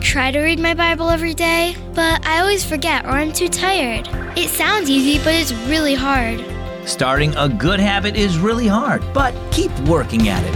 try to read my Bible every day, but I always forget or I'm too tired. It sounds easy, but it's really hard. Starting a good habit is really hard, but keep working at it.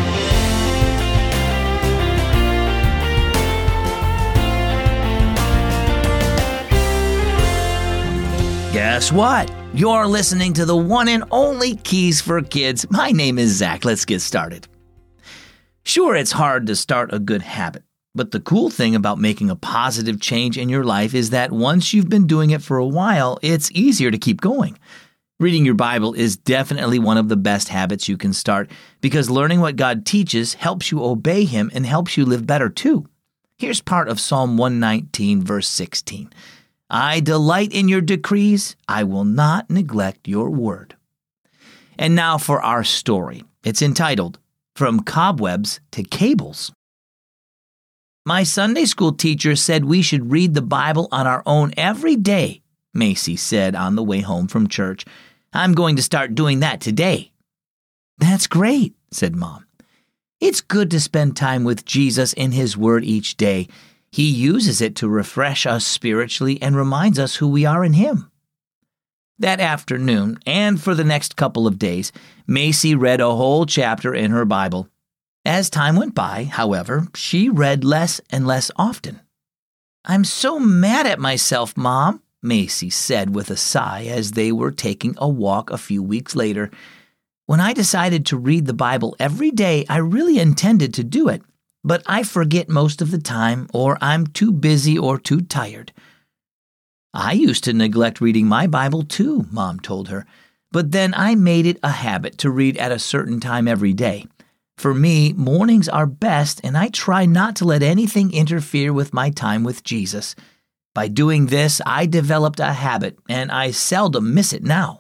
Guess what? You're listening to the one and only Keys for Kids. My name is Zach. Let's get started. Sure, it's hard to start a good habit, but the cool thing about making a positive change in your life is that once you've been doing it for a while, it's easier to keep going. Reading your Bible is definitely one of the best habits you can start because learning what God teaches helps you obey Him and helps you live better too. Here's part of Psalm 119, verse 16. I delight in your decrees. I will not neglect your word. And now for our story. It's entitled, From Cobwebs to Cables. My Sunday school teacher said we should read the Bible on our own every day, Macy said on the way home from church. I'm going to start doing that today. That's great, said Mom. It's good to spend time with Jesus in His Word each day. He uses it to refresh us spiritually and reminds us who we are in Him. That afternoon, and for the next couple of days, Macy read a whole chapter in her Bible. As time went by, however, she read less and less often. I'm so mad at myself, Mom, Macy said with a sigh as they were taking a walk a few weeks later. When I decided to read the Bible every day, I really intended to do it. But I forget most of the time, or I'm too busy or too tired. I used to neglect reading my Bible too, Mom told her. But then I made it a habit to read at a certain time every day. For me, mornings are best, and I try not to let anything interfere with my time with Jesus. By doing this, I developed a habit, and I seldom miss it now.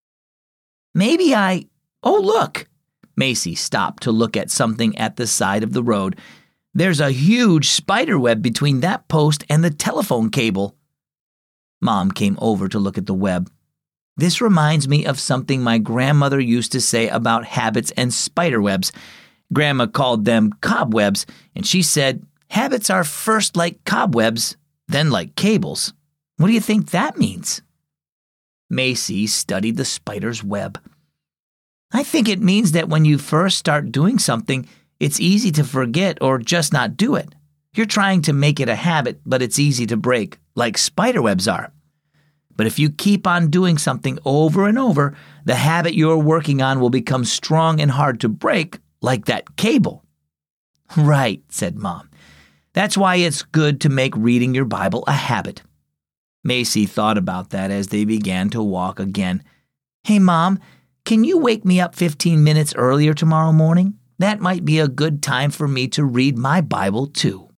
Oh, look! Macy stopped to look at something at the side of the road. There's a huge spider web between that post and the telephone cable. Mom came over to look at the web. This reminds me of something my grandmother used to say about habits and spider webs. Grandma called them cobwebs, and she said, habits are first like cobwebs, then like cables. What do you think that means? Macy studied the spider's web. I think it means that when you first start doing something, it's easy to forget or just not do it. You're trying to make it a habit, but it's easy to break, like spiderwebs are. But if you keep on doing something over and over, the habit you're working on will become strong and hard to break, like that cable. Right, said Mom. That's why it's good to make reading your Bible a habit. Macy thought about that as they began to walk again. Hey, Mom, can you wake me up 15 minutes earlier tomorrow morning? That might be a good time for me to read my Bible too.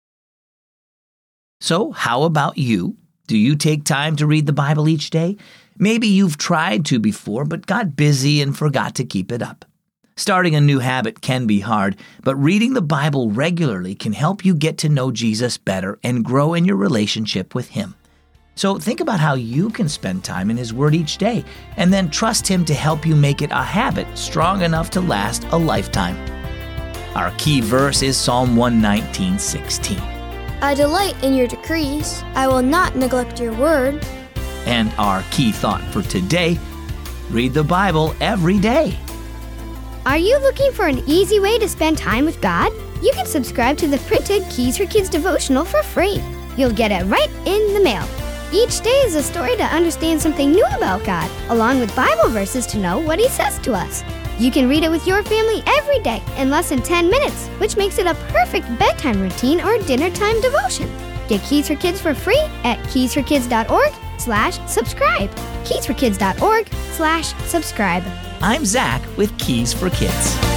So, how about you? Do you take time to read the Bible each day? Maybe you've tried to before, but got busy and forgot to keep it up. Starting a new habit can be hard, but reading the Bible regularly can help you get to know Jesus better and grow in your relationship with Him. So think about how you can spend time in His Word each day, and then trust Him to help you make it a habit strong enough to last a lifetime. Our key verse is Psalm 119:16. I delight in your decrees. I will not neglect your word. And our key thought for today, read the Bible every day. Are you looking for an easy way to spend time with God? You can subscribe to the printed Keys for Kids devotional for free. You'll get it right in the mail. Each day is a story to understand something new about God, along with Bible verses to know what He says to us. You can read it with your family every day in less than 10 minutes, which makes it a perfect bedtime routine or dinner time devotion. Get Keys for Kids for free at keysforkids.org/subscribe. keysforkids.org/subscribe. I'm Zach with Keys for Kids.